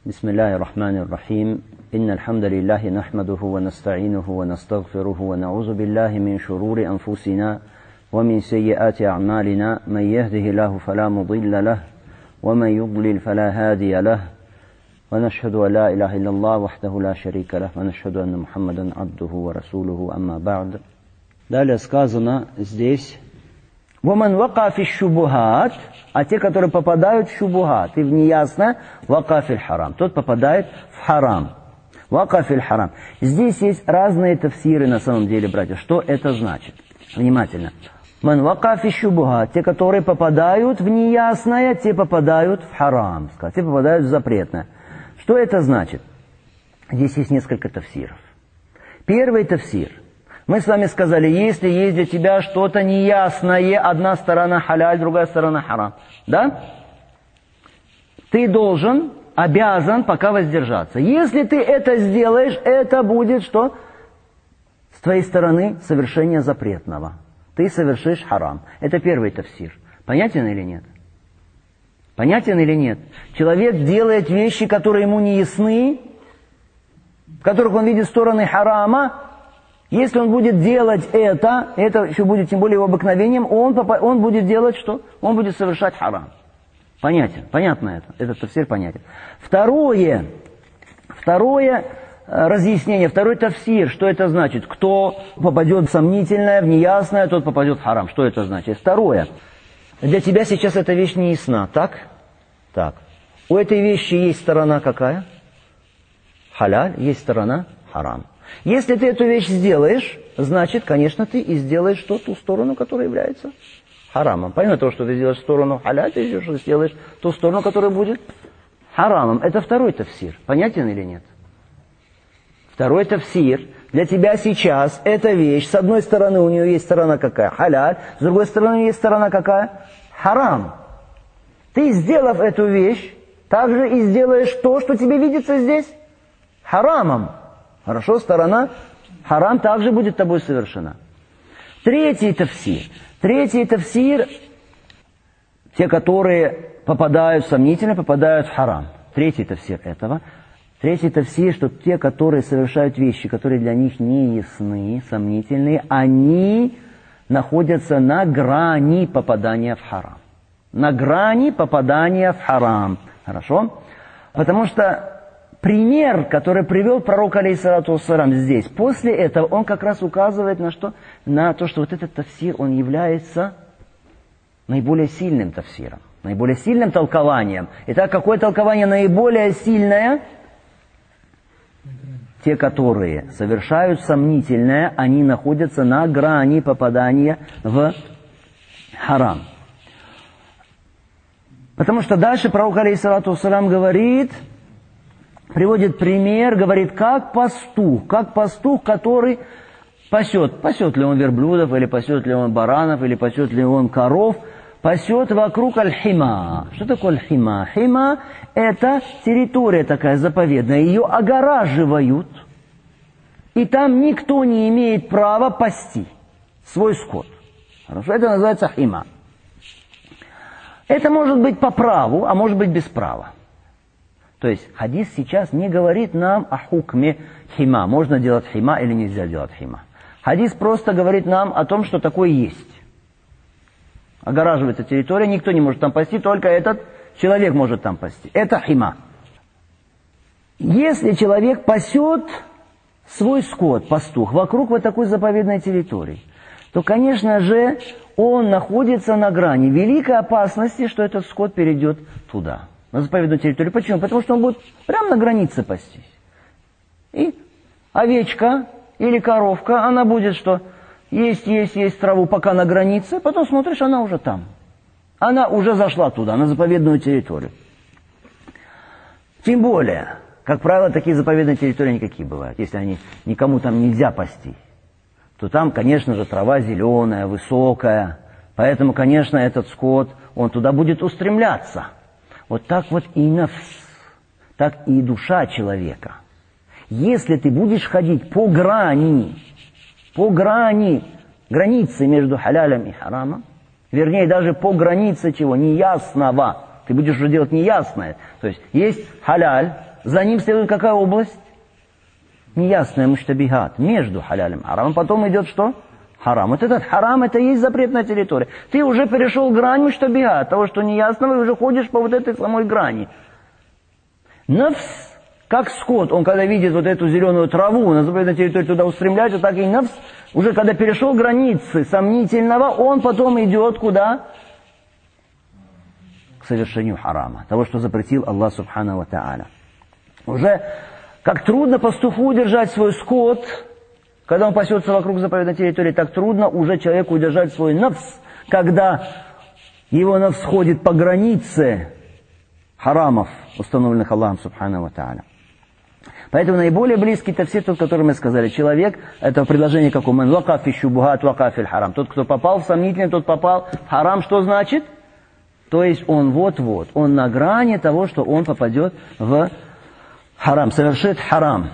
بسم الله الرحمن الرحيم إن الحمد لله نحمده ونستعينه ونستغفره ونعوذ بالله من شرور أنفسنا ومن سيئات أعمالنا من يهده الله فلا مضل له ومن يضلل فلا هادي له ونشهد أن لا إله إلا الله وحده لا شريك له ونشهد أن محمدا عبده ورسوله أما بعد. Далее сказано здесь وَمَنْ وَقَعَ فِي الشُّبُهَاتِ, а те, которые попадают в шубухат и в неясное, وَقَعَ فِي الْحَرَامِ, тот попадает в харам. وَقَعَ فِي الْحَرَامِ. Здесь есть разные тафсиры на самом деле, братья. Что это значит? Внимательно. مَنْ وَقَعَ فِي الشُّبُهَاتِ, те, которые попадают в неясное, те попадают в харам, те попадают в запретное. Что это значит? Здесь есть несколько тафсиров. Первый тафсир. Мы с вами сказали, если есть для тебя что-то неясное, одна сторона халяль, другая сторона харам, да? Ты должен, обязан пока воздержаться. Если ты это сделаешь, это будет что? С твоей стороны совершение запретного. Ты совершишь харам. Это первый тафсир. Понятен или нет? Понятен или нет? Человек делает вещи, которые ему не ясны, в которых он видит стороны харама. Если он будет делать это еще будет тем более его обыкновением, он будет делать что? Он будет совершать харам. Понятно это. Этот тафсир понятен. Второе разъяснение, второй тафсир, что это значит? Кто попадет в сомнительное, в неясное, тот попадет в харам. Что это значит? Второе. Для тебя сейчас эта вещь не ясна, так? Так. У этой вещи есть сторона какая? Халяль, есть сторона харам. Если ты эту вещь сделаешь, значит, конечно, ты и сделаешь ту сторону, которая является харамом. Помимо того, что ты сделаешь сторону халяль, ты еще сделаешь ту сторону, которая будет харамом. Это второй тафсир. Понятен или нет? Второй тафсир. Для тебя сейчас эта вещь, с одной стороны у нее есть сторона какая? Халяль. С другой стороны у нее есть сторона какая? Харам. Ты, сделав эту вещь, также и сделаешь то, что тебе видится здесь харамом. Хорошо, сторона харам также будет тобой совершена. Третий тафсир, те, которые попадают сомнительно, попадают в харам. Третий тафсир, что те, которые совершают вещи, которые для них не ясны, сомнительные, они находятся на грани попадания в харам. На грани попадания в харам. Хорошо? Потому что пример, который привел пророк алейхиссалату вассалам здесь, после этого он как раз указывает на что? На то, что вот этот тафсир, он является наиболее сильным тафсиром, наиболее сильным толкованием. Итак, какое толкование наиболее сильное? Те, которые совершают сомнительное, они находятся на грани попадания в харам. Потому что дальше пророк алейхиссалату вассалам приводит пример, говорит, как пастух, который пасет ли он верблюдов, или пасет ли он баранов, или пасет ли он коров, пасет вокруг аль-хима. Что такое аль-хима? Хима – это территория такая заповедная, ее огораживают, и там никто не имеет права пасти свой скот. Хорошо? Это называется хима. Это может быть по праву, а может быть без права. То есть хадис сейчас не говорит нам о хукме хима. Можно делать хима или нельзя делать хима. Хадис просто говорит нам о том, что такое есть. Огораживается территория, никто не может там пасти, только этот человек может там пасти. Это хима. Если человек пасет свой скот, пастух, вокруг вот такой заповедной территории, то, конечно же, он находится на грани великой опасности, что этот скот перейдет туда. На заповедную территорию. Почему? Потому что он будет прямо на границе пастись. И овечка или коровка, она будет что? Есть траву пока на границе, потом смотришь, она уже там. Она уже зашла туда, на заповедную территорию. Тем более, как правило, такие заповедные территории никакие бывают. Если никому там нельзя пасти, то там, конечно же, трава зеленая, высокая. Поэтому, конечно, этот скот, он туда будет устремляться. Вот так вот и нафс, так и душа человека. Если ты будешь ходить по грани границы между халялем и харамом, вернее, даже по границе чего? Неясного. Ты будешь уже делать неясное. То есть халяль, За ним следует какая область? Неясная муштабихат. Между халялем и харамом. Потом идет что? Харам. Вот этот харам, это и есть запретная территория. Ты уже перешел грань муштабихат, того, что неясного, и уже ходишь по вот этой самой грани. Нафс, как скот, он когда видит вот эту зеленую траву на запретной территории, туда устремляется, так и нафс, уже когда перешел границы сомнительного, он потом идет куда? К совершению харама. Того, что запретил Аллах Субхану ва Тааля. Уже как трудно пастуху удержать свой скот, когда он пасется вокруг заповедной территории, так трудно уже человеку удержать свой нафс, когда его нафс ходит по границе харамов, установленных Аллахом Субхану ва Тааля. Поэтому наиболее близкий тафсир, тот, который мы сказали, человек, это предложение как у ман вакафи шубухат вакафи харам. Тот, кто попал в сомнительное, тот попал в харам, что значит? То есть он вот-вот, он на грани того, что он попадет в харам, совершит харам.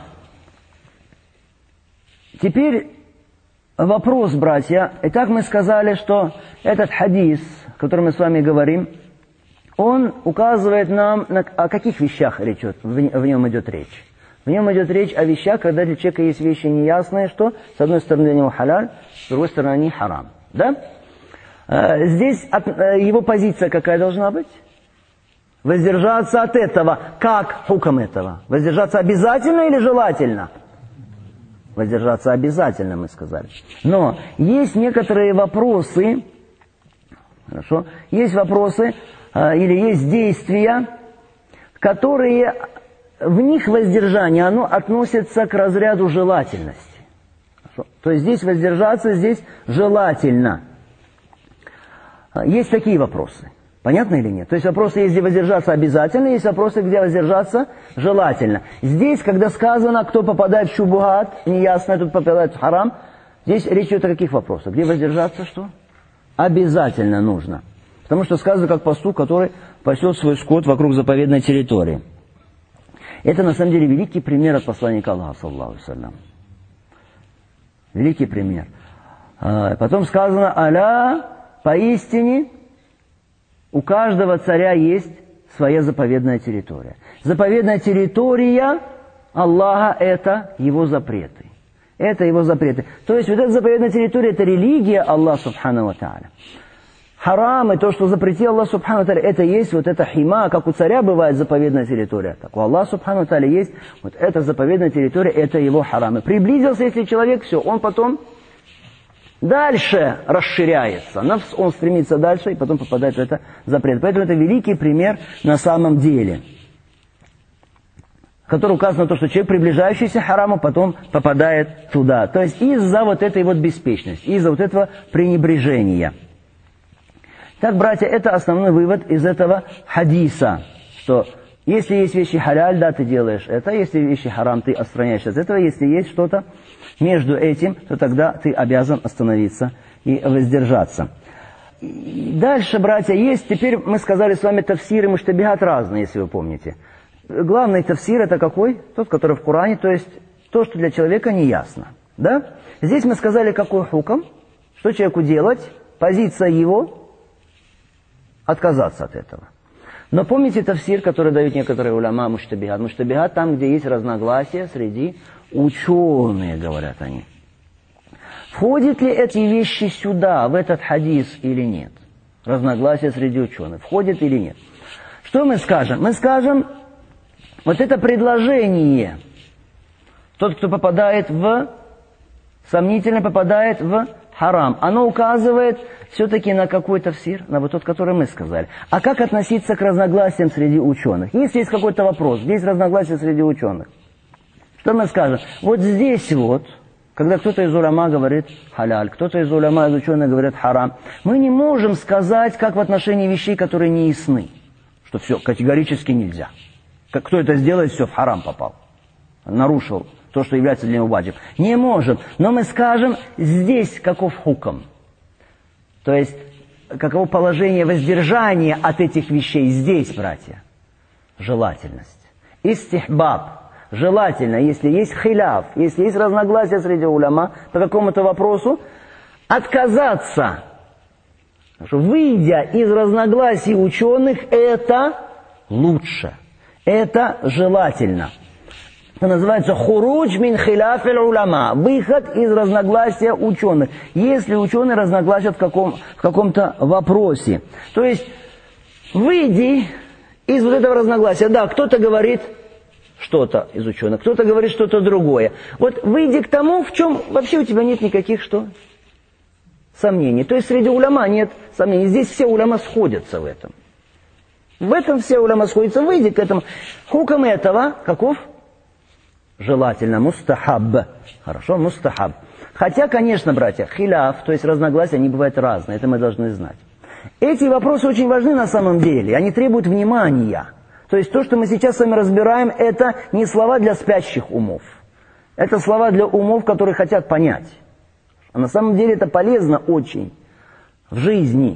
Теперь вопрос, братья. Итак, мы сказали, что этот хадис, о котором мы с вами говорим, он указывает нам, о каких вещах речь идет, в нем идет речь. В нем идет речь о вещах, когда для человека есть вещи неясные, что с одной стороны для него халяль, с другой стороны они харам. Да? Здесь его позиция какая должна быть? Воздержаться от этого. Как хукам этого? Воздержаться обязательно или желательно? Воздержаться обязательно, мы сказали. Но есть некоторые вопросы, хорошо, есть вопросы или есть действия, которые в них воздержание, оно относится к разряду желательности. Хорошо? То есть здесь воздержаться, здесь желательно. Есть такие вопросы. Понятно или нет? То есть вопросы есть, где воздержаться обязательно, есть вопросы, где воздержаться желательно. Здесь, когда сказано, кто попадает в шубухат, неясно, тут попадает в харам, здесь речь идет о каких вопросах? Где воздержаться что? Обязательно нужно. Потому что сказано, как пастух, который пасет свой скот вокруг заповедной территории. Это на самом деле великий пример от посланника Аллаха, саллаллаху алейхи ва саллям. Великий пример. Потом сказано, аля, поистине, у каждого царя есть своя заповедная территория. Заповедная территория Аллаха – это его запреты. Это его запреты. То есть вот эта заповедная территория – это религия Аллаха Субхану ва Тааля. Харам и то, что запретил Аллах Субхану ва Тааля, это есть вот эта хима, как у царя бывает заповедная территория. Так у Аллаха Субхану ва Тааля есть вот эта заповедная территория, это его харам. И приблизился, если человек, все, он потом дальше расширяется. Он стремится дальше и потом попадает в это запрет. Поэтому это великий пример на самом деле, в котором указано то, что человек, приближающийся к хараму, потом попадает туда. То есть из-за вот этой вот беспечности, из-за вот этого пренебрежения. Так, братья, это основной вывод из этого хадиса, что если есть вещи халяль, да, ты делаешь это, если вещи харам, ты отстраняешься от этого, если есть что-то между этим, то тогда ты обязан остановиться и воздержаться. И дальше, братья, есть, теперь мы сказали с вами тафсиры муштабихат разные, если вы помните. Главный тафсир это какой? Тот, который в Коране, то есть то, что для человека не ясно. Да? Здесь мы сказали, какой хукам, что человеку делать, позиция его, отказаться от этого. Но помните тафсир, который дают некоторые уляма муштабихат? Муштабихат там, где есть разногласия среди ученых, говорят они. Входят ли эти вещи сюда, в этот хадис или нет? Разногласия среди ученых. Входят или нет? Что мы скажем? Мы скажем, вот это предложение, тот, кто попадает в, сомнительно попадает в харам, оно указывает все-таки на какой тафсир, на вот тот, который мы сказали. А как относиться к разногласиям среди ученых? Если есть какой-то вопрос, здесь разногласия среди ученых. Что мы скажем? Вот здесь вот, когда кто-то из уляма говорит халяль, кто-то из уляма, из ученых говорит харам, мы не можем сказать, как в отношении вещей, которые не ясны, что все категорически нельзя. Кто это сделает, все, в харам попал. Нарушил то, что является для него ваджиб. Не можем. Но мы скажем, здесь каков хукам. То есть, каково положение воздержания от этих вещей здесь, братья? Желательность. Истихбаб. Желательно, если есть хиляф, если есть разногласия среди уляма по какому-то вопросу, отказаться. Выйдя из разногласий ученых, это лучше. Это желательно. Это называется хуруджь мин хиляф уляма, выход из разногласия ученых. Если ученые разногласят в каком-то вопросе. То есть, выйди из вот этого разногласия. Да, кто-то говорит что-то из ученых, кто-то говорит что-то другое. Вот выйди к тому, в чем вообще у тебя нет никаких что? Сомнений. То есть среди уляма нет сомнений. Здесь все уляма сходятся в этом. В этом все уляма сходятся. Выйди к этому. Хукам этого каков? Желательно. Мустахаб. Хорошо, мустахаб. Хотя, конечно, братья, хиляф, то есть разногласия, они бывают разные. Это мы должны знать. Эти вопросы очень важны на самом деле. Они требуют внимания. То есть то, что мы сейчас с вами разбираем, это не слова для спящих умов. Это слова для умов, которые хотят понять. А на самом деле это полезно очень в жизни.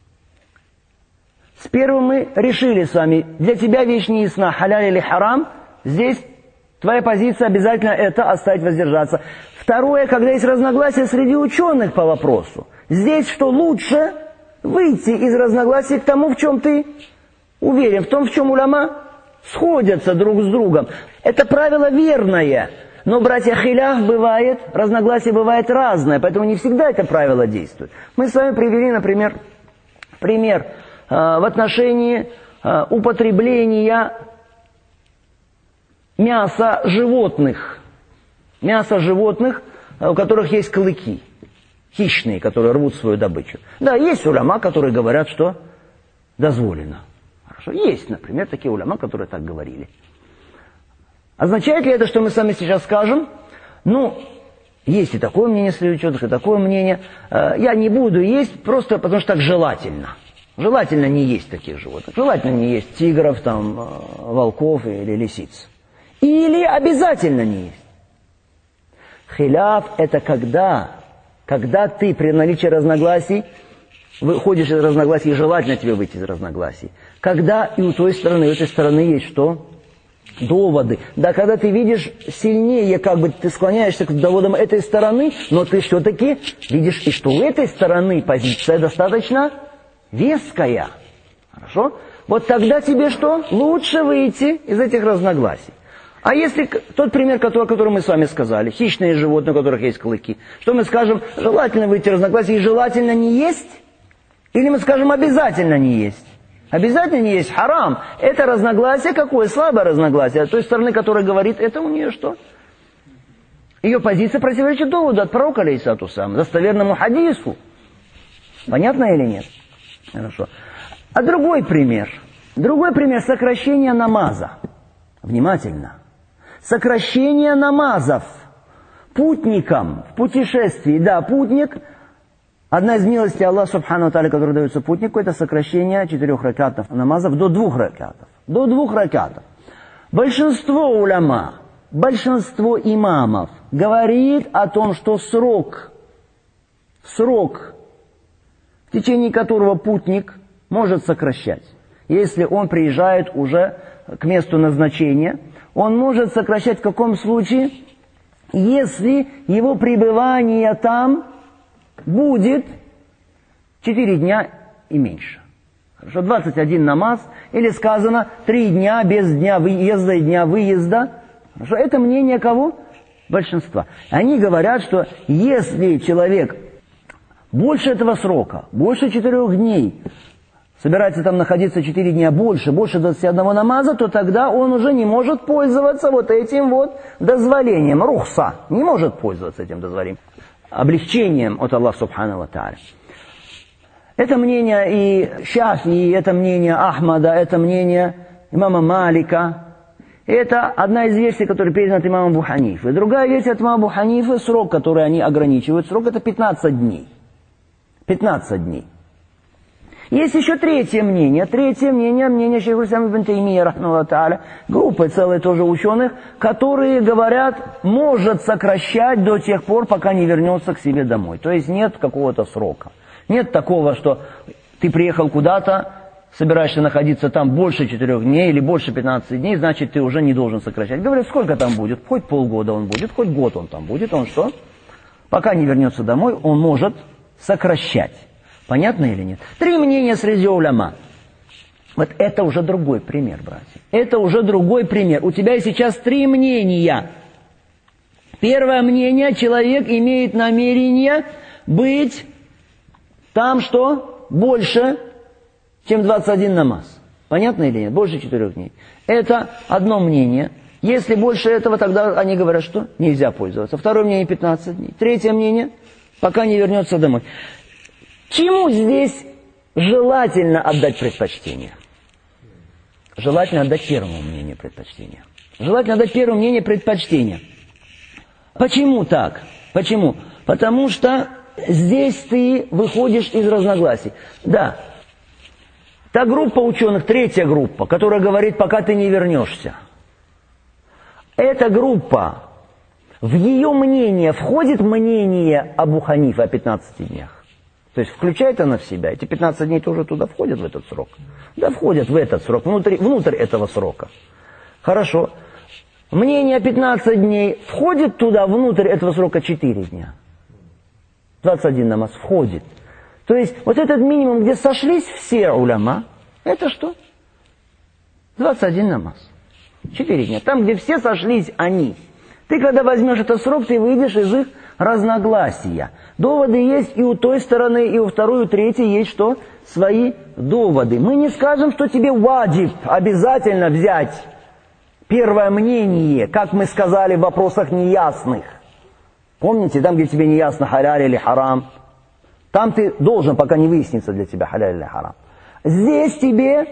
С первым мы решили с вами, для тебя вещь не ясна, халяль или харам. Здесь твоя позиция обязательно это оставить, воздержаться. Второе, когда есть разногласия среди ученых по вопросу. Здесь что лучше выйти из разногласий к тому, в чем ты уверен, в том, в чем уляма сходятся друг с другом. Это правило верное. Но, братья, хиляф бывает, разногласие бывает разное, поэтому не всегда это правило действует. Мы с вами привели, например, пример в отношении употребления мяса животных, у которых есть клыки, хищные, которые рвут свою добычу. Да, есть уляма, которые говорят, что дозволено. Хорошо, есть, например, такие уляма, которые так говорили. Означает ли это, что мы сами сейчас скажем? Ну, есть и такое мнение среди ученых, и такое мнение. Я не буду есть, просто потому что так желательно. Желательно не есть таких животных. Желательно не есть тигров, там, волков или лисиц. Или обязательно не есть. Хиляф – это когда ты при наличии разногласий выходишь из разногласий, и желательно тебе выйти из разногласий. Когда и у той стороны, и у этой стороны есть что? Доводы. Да, когда ты видишь сильнее, как бы ты склоняешься к доводам этой стороны, но ты все-таки видишь, и что у этой стороны позиция достаточно веская. Хорошо? Вот тогда тебе что? Лучше выйти из этих разногласий. А если тот пример, который мы с вами сказали, хищные животные, у которых есть клыки, что мы скажем, желательно выйти из разногласий и желательно не есть? Или мы скажем, обязательно не есть? Обязательно не есть харам. Это разногласие какое? Слабое разногласие. От той стороны, которая говорит, это у нее что? Ее позиция противоречит доводу от пророка, алейхиссалату вассалям, достоверному хадису. Понятно или нет? Хорошо. А другой пример. Другой пример сокращения намаза. Внимательно. Сокращение намазов путникам в путешествии. Да, путник. Одна из милостей Аллаха Субхану ва Тааля, которая дается путнику, это сокращение 4 ракатов намазов до 2 ракатов. До 2 ракатов. Большинство уляма, большинство имамов говорит о том, что срок, в течение которого путник может сокращать. Если он приезжает уже к месту назначения, он может сокращать в каком случае? Если его пребывание там будет 4 дня и меньше. Хорошо, 21 намаз, или сказано 3 дня без дня въезда и дня выезда. Хорошо, это мнение кого? Большинства. Они говорят, что если человек больше этого срока, больше 4 дней, собирается там находиться 4 дня больше 21 намаза, то тогда он уже не может пользоваться вот этим вот дозволением. Рухса. Не может пользоваться этим дозволением. Облегчением от Аллаха Субхану ва Тааля. Это мнение и Шафии, это мнение Ахмада, это мнение имама Малика. Это одна из версий, которая передана от имама Абу Ханифы. Другая версия от имама Абу Ханифы, срок, который они ограничивают, срок это 15 дней. 15 дней. Есть еще третье мнение. Мнение шейха ислама ибн Таймия, рахмахуллаху тааля, группы целые тоже ученых, которые говорят, может сокращать до тех пор, пока не вернется к себе домой. То есть нет какого-то срока. Нет такого, что ты приехал куда-то, собираешься находиться там больше 4 дней или больше 15 дней, значит, ты уже не должен сокращать. Говорят, сколько там будет? Хоть полгода он будет, хоть год он там будет. Он что? Пока не вернется домой, он может сокращать. Понятно или нет? 3 мнения среди уляма. Вот это уже другой пример, братья. Это уже другой пример. У тебя сейчас 3 мнения. Первое мнение, человек имеет намерение быть там что? Больше, чем 21 намаз. Понятно или нет? Больше 4 дней. Это одно мнение. Если больше этого, тогда они говорят, что нельзя пользоваться. Второе мнение 15 дней. Третье мнение, пока не вернется домой. Чему здесь желательно отдать предпочтение? Желательно отдать первому мнению предпочтение. Желательно отдать первому мнению предпочтение. Почему так? Почему? Потому что здесь ты выходишь из разногласий. Да. Та группа ученых, третья группа, которая говорит, пока ты не вернешься. Эта группа, в ее мнение входит мнение Абу Ханифы о 15 днях. То есть включает она в себя. Эти 15 дней тоже туда входят, в этот срок. Да, входят в этот срок, внутрь этого срока. Хорошо. Мнение о 15 дней входит туда, внутрь этого срока 4 дня. 21 намаз входит. То есть вот этот минимум, где сошлись все уляма, это что? 21 намаз. 4 дня. Там, где все сошлись они. Ты, когда возьмешь этот срок, ты выйдешь из их разногласия. Доводы есть и у той стороны, и у второй, и у третьей есть что? Свои доводы. Мы не скажем, что тебе ваджиб обязательно взять первое мнение, как мы сказали в вопросах неясных. Помните, там, где тебе не ясно, халяль или харам, там ты должен, пока не выяснится для тебя, халяль или харам. Здесь тебе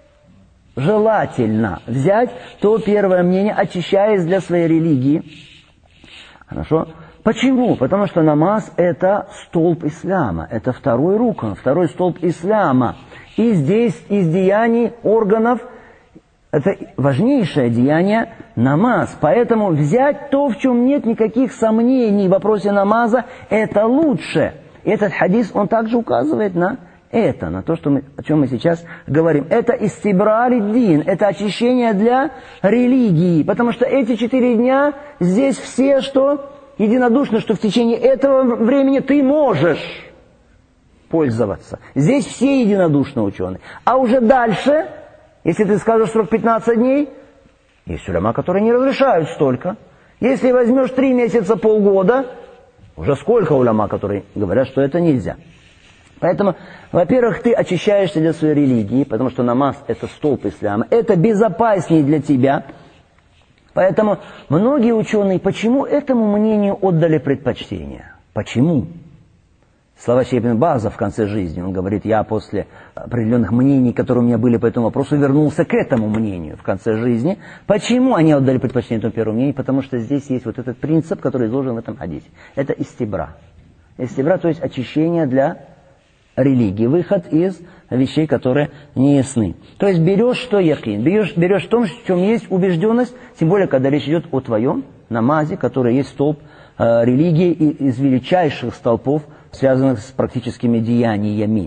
желательно взять то первое мнение, очищаясь для своей религии. Хорошо? Почему? Потому что намаз – это столб ислама, это второй рукн, второй столб ислама. И здесь из деяний органов это важнейшее деяние намаз. Поэтому взять то, в чем нет никаких сомнений в вопросе намаза, это лучше. Этот хадис, он также указывает на это, на то, о чем мы сейчас говорим. Это истибра лид-дин, это очищение для религии. Потому что эти 4 дня здесь все, что единодушно, что в течение этого времени ты можешь пользоваться. Здесь все единодушно ученые. А уже дальше, если ты скажешь срок 15 дней, есть уляма, которые не разрешают столько. Если возьмешь 3 месяца, полгода, уже сколько уляма, которые говорят, что это нельзя. Поэтому, во-первых, ты очищаешься для своей религии, потому что намаз – это столб ислама. Это безопаснее для тебя. Поэтому многие ученые, почему этому мнению отдали предпочтение? Почему? Слова Шейх ибн База в конце жизни, он говорит, я после определенных мнений, которые у меня были по этому вопросу, вернулся к этому мнению в конце жизни. Почему они отдали предпочтение этому первому мнению? Потому что здесь есть вот этот принцип, который изложен в этом хадисе. Это истибра. Истибра, то есть очищение для религии, выход из вещей, которые не ясны. То есть берешь что якин, берешь то, в чем есть убежденность, тем более, когда речь идет о твоем намазе, который есть столб религии и из величайших столпов, связанных с практическими деяниями.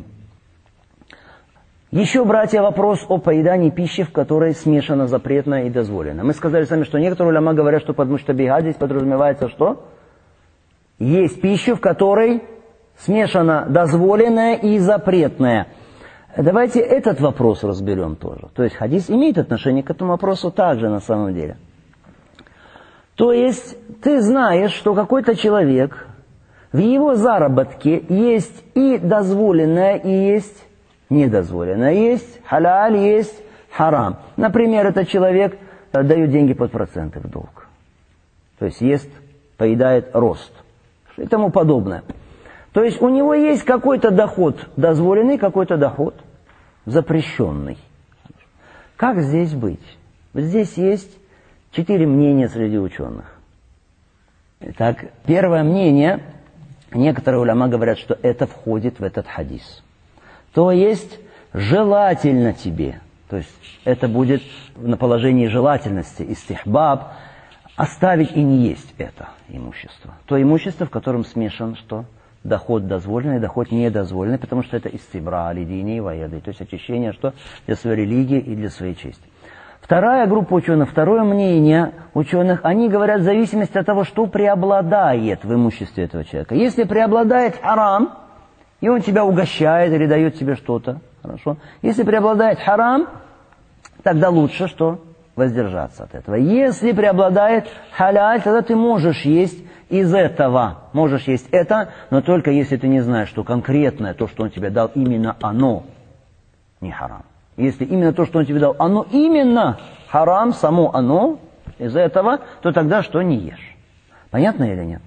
Еще, братья, вопрос о поедании пищи, в которой смешано запретное и дозволенное. Мы сказали сами, что некоторые уляма говорят, что под муштабихат здесь подразумевается что? Есть пища, в которой смешано дозволенное и запретное. Давайте этот вопрос разберем тоже. То есть хадис имеет отношение к этому вопросу также на самом деле. То есть ты знаешь, что какой-то человек, в его заработке есть и дозволенное, и есть недозволенное. Есть халяль, есть харам. Например, этот человек дает деньги под проценты в долг. То есть ест, поедает рост и тому подобное. То есть у него есть какой-то доход дозволенный, какой-то доход запрещенный. Как здесь быть? Вот здесь есть 4 мнения среди ученых. Итак, первое мнение, некоторые уляма говорят, что это входит в этот хадис. То есть желательно тебе, то есть это будет на положении желательности, истихбаб, оставить и не есть это имущество. То имущество, в котором смешан что? Доход дозволенный, доход недозволенный, потому что это истибра лидини и ваяды, то есть очищение что? Для своей религии и для своей чести. Вторая группа ученых, второе мнение ученых, они говорят в зависимости от того, что преобладает в имуществе этого человека. Если преобладает харам, и он тебя угощает или дает тебе что-то Хорошо? Если преобладает харам, тогда лучше что? Воздержаться от этого. Если преобладает халяль, тогда ты можешь есть из этого. Можешь есть это, но только если ты не знаешь, что конкретное, то, что он тебе дал, именно оно не харам. Если именно то, что он тебе дал, оно именно харам, само оно из этого, то тогда что не ешь? Понятно или нет?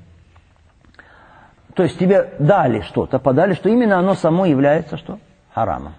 То есть тебе дали что-то, подали, что именно оно само является что? Харамом.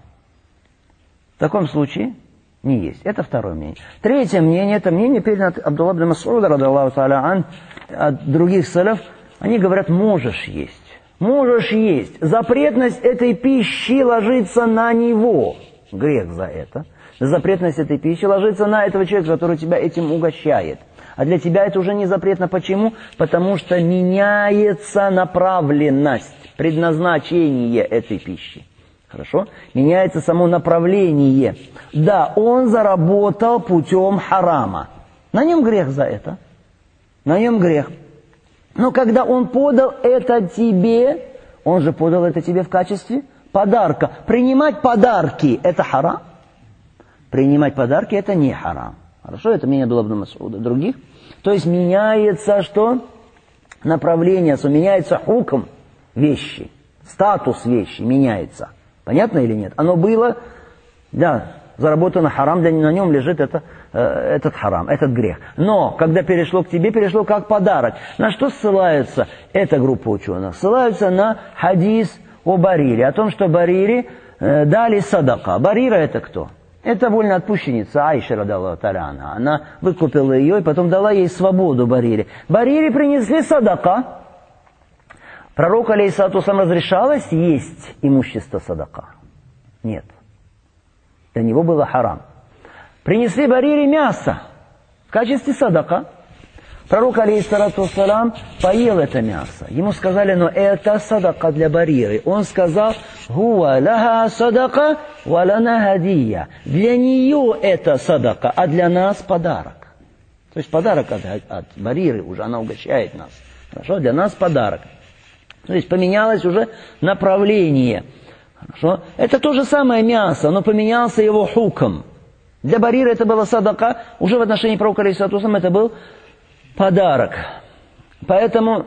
В таком случае не есть. Это второе мнение. Третье мнение, это мнение передано от Абдулла ибн Мас'уда, радиллаху та'аля ан, от других салаф. Они говорят, можешь есть. Можешь есть. Запретность этой пищи ложится на него. Грех за это. Запретность этой пищи ложится на этого человека, который тебя этим угощает. А для тебя это уже не запретно. Почему? Потому что меняется направленность, предназначение этой пищи. Хорошо? Меняется само направление. Да, он заработал путем харама. На нем грех за это. На нем грех. Но когда он подал это тебе, он же подал это тебе в качестве подарка. Принимать подарки – это харам? Принимать подарки – это не харам. Хорошо? Это мнение Абдулла ибн Мас'уда. Других? То есть меняется что? Направление, меняется хукм вещи. Статус вещи меняется. Понятно или нет? Оно было, да, заработано харам, на нем лежит этот харам, этот грех. Но, когда перешло к тебе, перешло как подарок. На что ссылается эта группа ученых? Ссылаются на хадис о Барире, о том, что Барире дали садака. Барира это кто? Это вольноотпущенница Айша, радиллаху та'аля анха. Она выкупила ее и потом дала ей свободу Барире. Барире принесли садака. Пророку, алейхиссалату вассалям, разрешалось есть имущество садака? Нет. Для него было харам. Принесли Барире мясо в качестве садака. Пророк, алейхиссалату вассалям, поел это мясо. Ему сказали, но это садака для Бариры. Он сказал, «Хуа лаха садака, ва лана хадия». Для нее это садака, а для нас подарок. То есть подарок от Бариры, уже она угощает нас. Хорошо? Для нас подарок. То есть поменялось уже направление. Хорошо? Это то же самое мясо, но поменялся его хукм. Для Бариры это было садака, уже в отношении пророка, алейхиссалату вассалям, это был подарок. Поэтому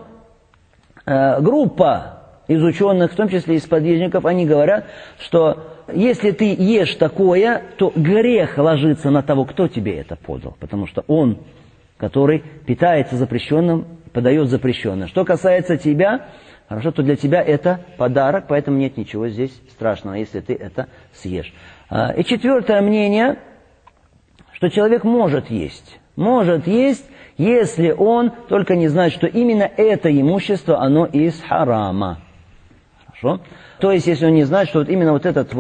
группа из ученых, в том числе из подвижников, они говорят, что если ты ешь такое, то грех ложится на того, кто тебе это подал. Потому что он, который питается запрещенным, подает запрещенное. Что касается тебя, хорошо, то для тебя это подарок, поэтому нет ничего здесь страшного, если ты это съешь. И четвертое мнение, что человек может есть. Может есть, если он только не знает, что именно это имущество, оно из харама. Хорошо? То есть, если он не знает, что вот именно вот эта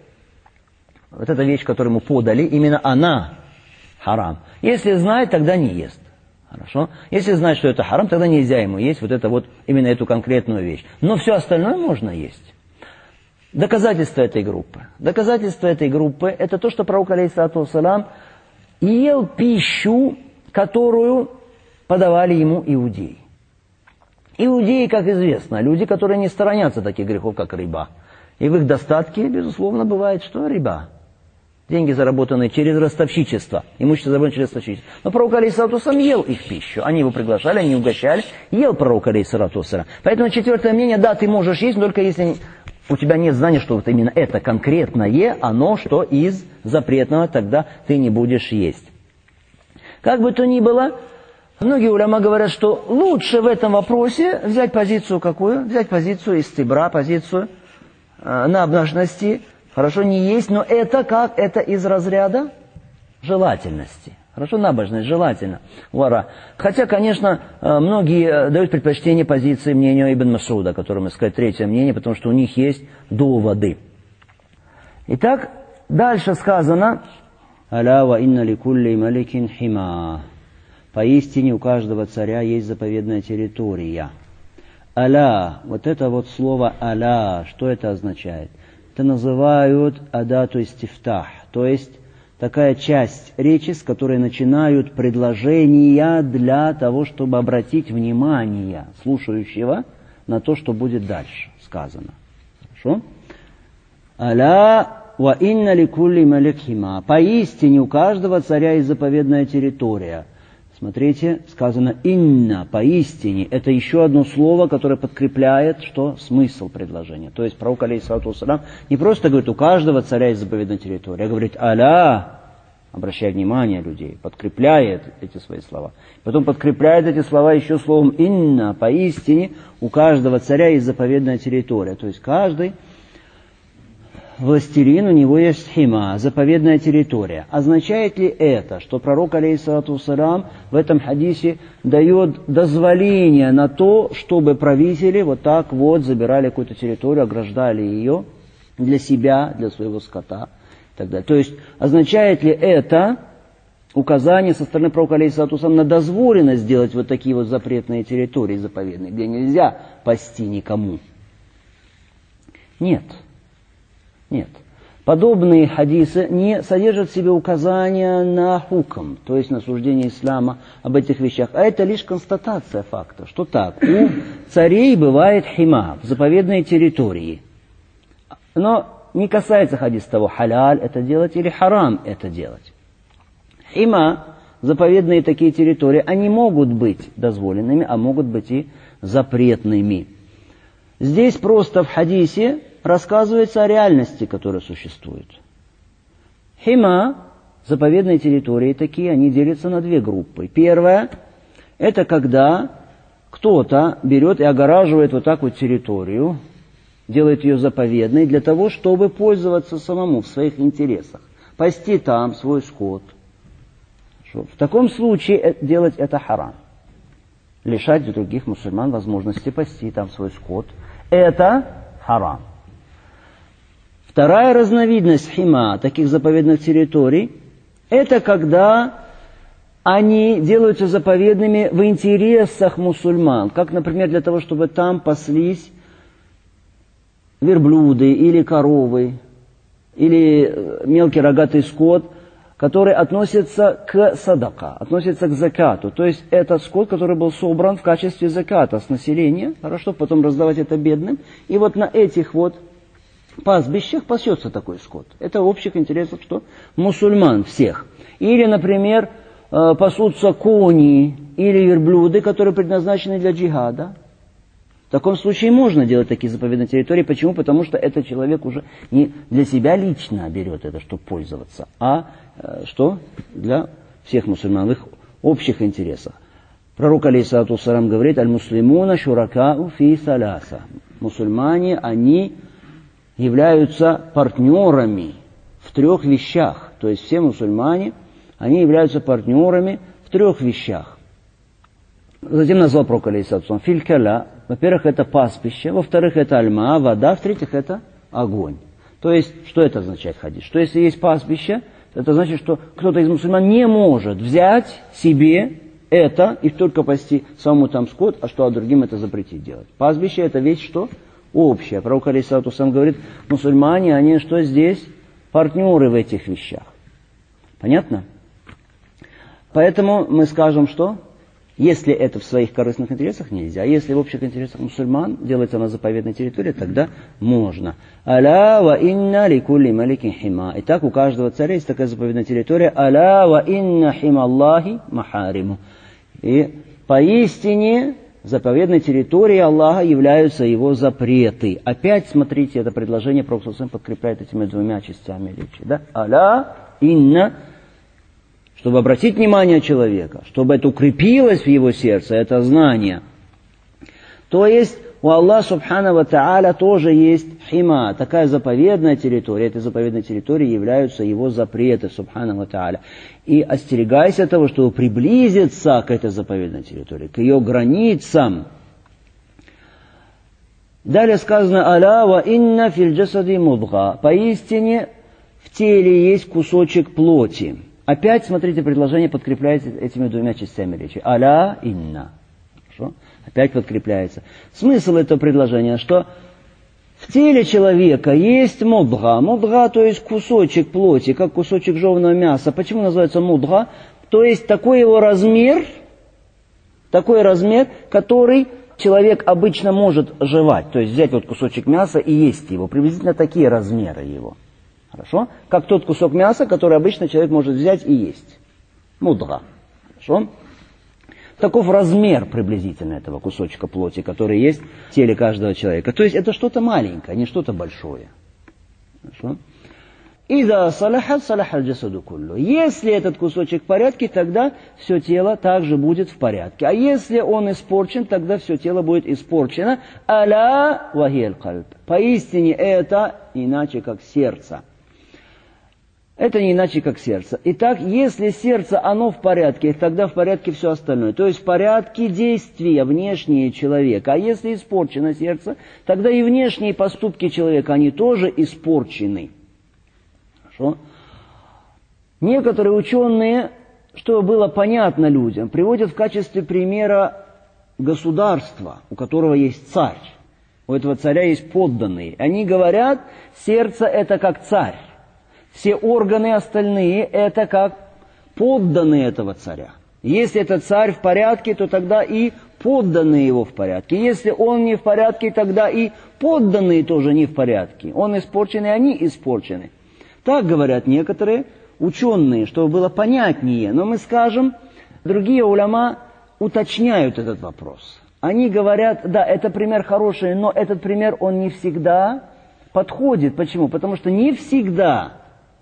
вещь, которую ему подали, именно она харам. Если знает, тогда не ест. Хорошо? Если знает, что это харам, тогда нельзя ему есть именно эту конкретную вещь. Но все остальное можно есть. Доказательство этой группы. Доказательство этой группы – это то, что пророк, алейхиссалату вассалям, ел пищу, которую подавали ему иудеи. Иудеи, как известно, люди, которые не сторонятся таких грехов, как риба. И в их достатке, безусловно, бывает, что риба. Деньги, заработанные через ростовщичество. Имущество, заработанное через ростовщичество. Но пророк, алейхиссалату вассалям, ел их пищу. Они его приглашали, они угощали. Ел пророк, алейхиссалату вассалям. Поэтому четвертое мнение, да, ты можешь есть, но только если у тебя нет знания, что вот именно это конкретное, оно что из запретного, тогда ты не будешь есть. Как бы то ни было, многие уляма говорят, что лучше в этом вопросе взять позицию какую? Взять позицию истибра, позицию набожности. Хорошо, не есть, но это как? Это из разряда желательности. Хорошо, набожность, желательно. Вара. Хотя, конечно, многие дают предпочтение позиции мнению Ибн Мас'уда, о котором мы сказали, третье мнение, потому что у них есть доводы. Итак, дальше сказано, «Аля ва инна ли кулли маликин хима». Поистине у каждого царя есть заповедная территория. «Аля», вот это вот слово «аля», что это означает? Это называют адату истифтах, то есть такая часть речи, с которой начинают предложения для того, чтобы обратить внимание слушающего на то, что будет дальше сказано. Хорошо? «Аля ва инна ликулли малик хима. Поистине у каждого царя есть заповедная территория. Смотрите, сказано инна, поистине. Это еще одно слово, которое подкрепляет, что смысл предложения. То есть пророк, алейхиссалату вассалям, не просто говорит, у каждого царя есть заповедная территория, а говорит, аля, обращая внимание людей, подкрепляет эти свои слова. Потом подкрепляет эти слова еще словом инна, поистине, у каждого царя есть заповедная территория. То есть каждый властелин, у него есть хима, заповедная территория. Означает ли это, что пророк, алейхиссалату вассалям, в этом хадисе дает дозволение на то, чтобы правители вот так вот забирали какую-то территорию, ограждали ее для себя, для своего скота и так далее. То есть означает ли это указание со стороны пророка, алейхиссалату вассалям, на дозволенность сделать вот такие вот запретные территории заповедные, где нельзя пасти никому? Нет. Нет. Подобные хадисы не содержат в себе указания на хукм, то есть на суждение ислама об этих вещах, а это лишь констатация факта, что так, у царей бывает хима, в заповедной территории. Но не касается хадиса того, халяль это делать или харам это делать. Хима, заповедные такие территории, они могут быть дозволенными, а могут быть и запретными. Здесь просто в хадисе рассказывается о реальности, которая существует. Хима, заповедные территории такие, они делятся на две группы. Первая, это когда кто-то берет и огораживает вот так вот территорию, делает ее заповедной для того, чтобы пользоваться самому в своих интересах. Пасти там свой скот. В таком случае делать это харам. Лишать других мусульман возможности пасти там свой скот. Это харам. Вторая разновидность хима, таких заповедных территорий, это когда они делаются заповедными в интересах мусульман. Как, например, для того, чтобы там паслись верблюды или коровы, или мелкий рогатый скот, который относится к садака, относится к закату. То есть это скот, который был собран в качестве заката с населения, хорошо, потом раздавать это бедным. И вот на этих вот пастбищах пасется такой скот. Это в общих интересах, что мусульман всех. Или, например, пасутся кони или верблюды, которые предназначены для джихада. В таком случае можно делать такие заповедные территории. Почему? Потому что этот человек уже не для себя лично берет это, чтобы пользоваться, а что? Для всех мусульман, в их общих интересах. Пророк, алейхиссалату вассалям, говорит, аль-муслимуна шуракау фи саляса. Мусульмане, они являются партнерами в трех вещах. То есть все мусульмане, они являются партнерами в трех вещах. Затем назвал пророк, алейхиссалату вассалям, филь-каля. Во-первых, это пастбище. Во-вторых, это альма, вода. В-третьих, это огонь. То есть, что это означает хадис? Что если есть пастбище, это значит, что кто-то из мусульман не может взять себе это и только пасти самому там скот, а что, а другим это запретить делать. Пастбище это вещь что? Общая. Пророк, алейхиссалату вассалям, говорит, мусульмане, они что здесь? Партнеры в этих вещах. Понятно? Поэтому мы скажем, что если это в своих корыстных интересах, нельзя. А если в общих интересах мусульман делается на заповедной территории, тогда можно. Аля ва инна ликулли маликин хима. Итак, у каждого царя есть такая заповедная территория. Аля ва инна хима Аллахи махариму. И поистине заповедной территорией Аллаха являются его запреты. Опять, смотрите, это предложение Пророк подкрепляет этими двумя частями речи. Да? Аля инна. Чтобы обратить внимание человека, чтобы это укрепилось в его сердце, это знание. То есть у Аллаха субхану ва тааля тоже есть хима, такая заповедная территория. Этой заповедной территорией являются его запреты субхану ва тааля. И остерегайся того, чтобы приблизиться к этой заповедной территории, к ее границам. Далее сказано, аля ва инна фил джасади мудга. Поистине в теле есть кусочек плоти. Опять, смотрите, предложение подкрепляется этими двумя частями речи. Аля инна. Хорошо? Опять подкрепляется. Смысл этого предложения, что в теле человека есть мудга. Мудга, то есть кусочек плоти, как кусочек жеваного мяса. Почему называется мудга? То есть такой его размер, который человек обычно может жевать. То есть взять вот кусочек мяса и есть его. Приблизительно такие размеры его. Хорошо? Как тот кусок мяса, который обычно человек может взять и есть. Мудга. Хорошо? Таков размер приблизительно этого кусочка плоти, который есть в теле каждого человека. То есть это что-то маленькое, не что-то большое. Хорошо? «Ида салахат салахаль джасаду куллу». Если этот кусочек в порядке, тогда все тело также будет в порядке. А если он испорчен, тогда все тело будет испорчено. «Аля вахияль кальб». Поистине это иначе как сердце. Это не иначе как сердце. Итак, если сердце, оно в порядке, тогда в порядке все остальное. То есть в порядке действия внешние человека. А если испорчено сердце, тогда и внешние поступки человека, они тоже испорчены. Хорошо? Некоторые ученые, чтобы было понятно людям, приводят в качестве примера государства, у которого есть царь. У этого царя есть подданные. Они говорят, сердце это как царь. Все органы остальные это как подданные этого царя. Если этот царь в порядке, то тогда и подданные его в порядке. Если он не в порядке, тогда и подданные тоже не в порядке. Он испорчен, и они испорчены. Так говорят некоторые ученые, чтобы было понятнее. Но мы скажем, другие уляма уточняют этот вопрос. Они говорят, да, это пример хороший, но этот пример, он не всегда подходит. Почему? Потому что не всегда,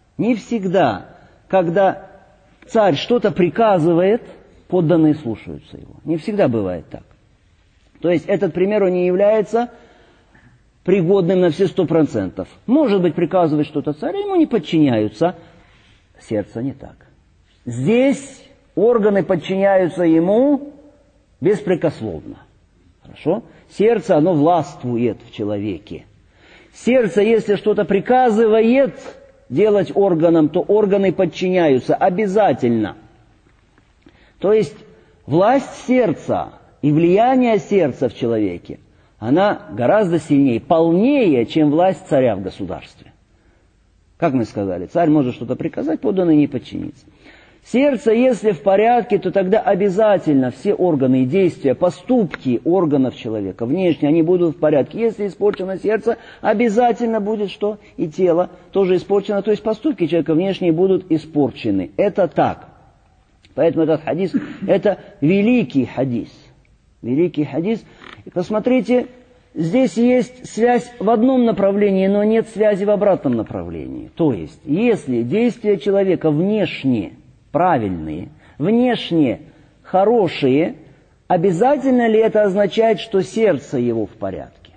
когда царь что-то приказывает, подданные слушаются его. Не всегда бывает так. То есть этот пример, он не является пригодным на все 100%. Может быть, приказывает что-то царь, ему не подчиняются. Сердце не так. Здесь органы подчиняются ему беспрекословно. Хорошо? Сердце, оно властвует в человеке. Сердце, если что-то приказывает делать органам, то органы подчиняются обязательно. То есть власть сердца и влияние сердца в человеке, она гораздо сильнее, полнее, чем власть царя в государстве. Как мы сказали, царь может что-то приказать, подданный не подчинится. Сердце, если в порядке, то тогда обязательно все органы и действия, поступки органов человека, внешне, они будут в порядке. Если испорчено сердце, обязательно будет что? И тело тоже испорчено, то есть поступки человека внешние будут испорчены. Это так. Поэтому этот хадис, это великий хадис. Великий хадис. И посмотрите, здесь есть связь в одном направлении, но нет связи в обратном направлении. То есть, если действия человека внешне правильные, внешне хорошие, обязательно ли это означает, что сердце его в порядке?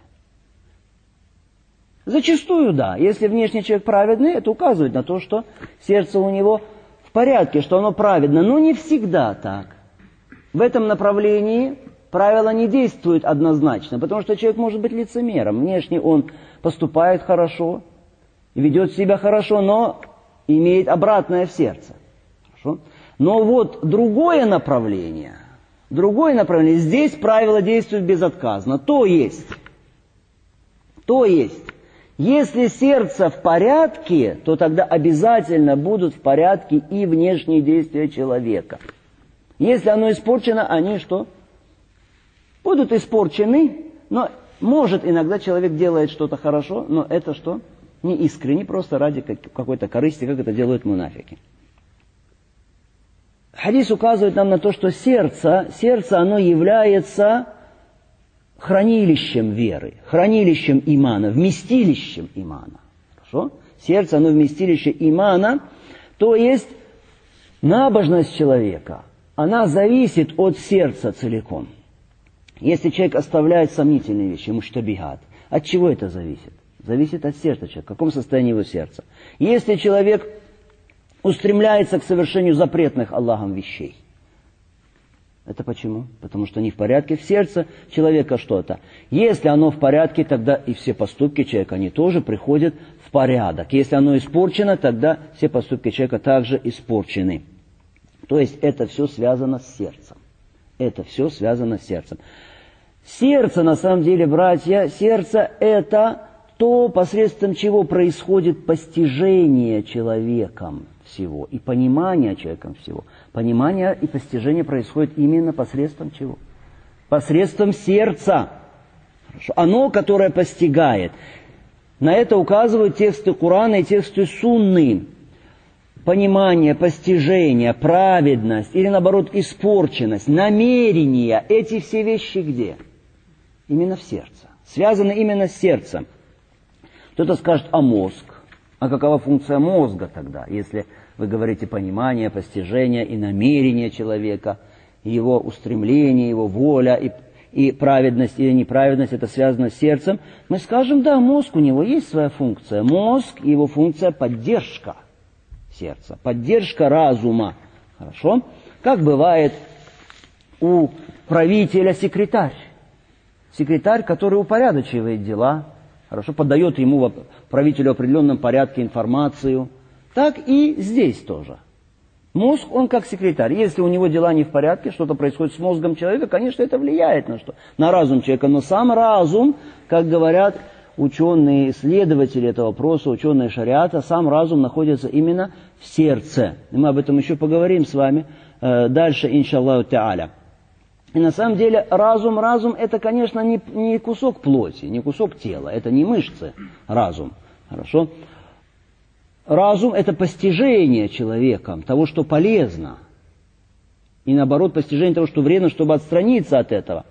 Зачастую да. Если внешний человек праведный, это указывает на то, что сердце у него в порядке, что оно праведно, но не всегда так. В этом направлении правила не действуют однозначно, потому что человек может быть лицемером. Внешне он поступает хорошо, ведет себя хорошо, но имеет обратное в сердце. Хорошо? Но вот другое направление, здесь правила действуют безотказно. То есть, если сердце в порядке, то тогда обязательно будут в порядке и внешние действия человека. Если оно испорчено, они что? Будут испорчены, но может иногда человек делает что-то хорошо, но это что? Не искренне, просто ради какой-то корысти, как это делают мунафики. Хадис указывает нам на то, что сердце, оно является хранилищем веры, хранилищем имана, вместилищем имана. Хорошо? Сердце, оно вместилище имана, то есть набожность человека, она зависит от сердца целиком. Если человек оставляет сомнительные вещи, муштабихат, от чего это зависит? Зависит от сердца человека, в каком состоянии его сердца. Если человек устремляется к совершению запретных Аллахом вещей, это почему? Потому что не в порядке в сердце человека что-то. Если оно в порядке, тогда и все поступки человека, они тоже приходят в порядок. Если оно испорчено, тогда все поступки человека также испорчены. То есть это все связано с сердцем. Это все связано с сердцем. Сердце, на самом деле, братья, сердце это то, посредством чего происходит постижение человеком всего и понимание человеком всего. Понимание и постижение происходит именно посредством чего? Посредством сердца. Хорошо. Оно, которое постигает. На это указывают тексты Корана и тексты Сунны. Понимание, постижение, праведность или, наоборот, испорченность, намерение. Эти все вещи где? Именно в сердце. Связаны именно с сердцем. Кто-то скажет, а мозг? А какова функция мозга тогда, если вы говорите понимание, постижение и намерение человека, его устремление, его воля и праведность или неправедность, это связано с сердцем? Мы скажем, да, мозг, у него есть своя функция. Мозг, его функция поддержка сердца, поддержка разума. Хорошо? Как бывает у правителя секретарь. Секретарь, который упорядочивает дела, хорошо, подает ему, правителю, в определенном порядке информацию. Так и здесь тоже. Мозг, он как секретарь. Если у него дела не в порядке, что-то происходит с мозгом человека, конечно, это влияет на что? На разум человека. Но сам разум, как говорят ученые, исследователи этого вопроса, ученые шариата, сам разум находится именно в сердце. И мы об этом еще поговорим с вами дальше, иншаллаху та'аля. И на самом деле разум это, конечно, не кусок плоти, не кусок тела, это не мышцы, разум. Хорошо? Разум – это постижение человеком того, что полезно. И наоборот, постижение того, что вредно, чтобы отстраниться от этого.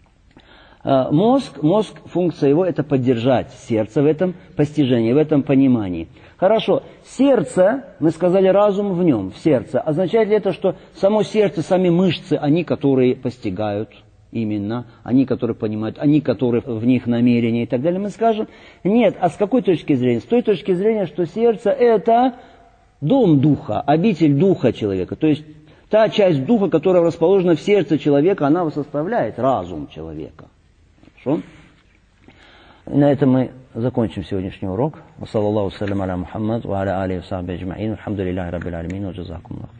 Мозг, функция его – это поддержать сердце в этом постижении, в этом понимании. Хорошо, сердце, мы сказали, разум в нем, в сердце. Означает ли это, что само сердце, сами мышцы, они, которые постигают именно, они, которые понимают, они, которые в них намерения и так далее? Мы скажем, нет. А с какой точки зрения? С той точки зрения, что сердце – это дом духа, обитель духа человека. То есть та часть духа, которая расположена в сердце человека, она составляет разум человека. Хорошо? На этом мы закончим сегодняшний урок. Саллаллаху салям аля Мухаммад, ва аля алихи ва сахбихи аджмаин. Алхамдулиллахи раббил алямин, ва джазакумуллах.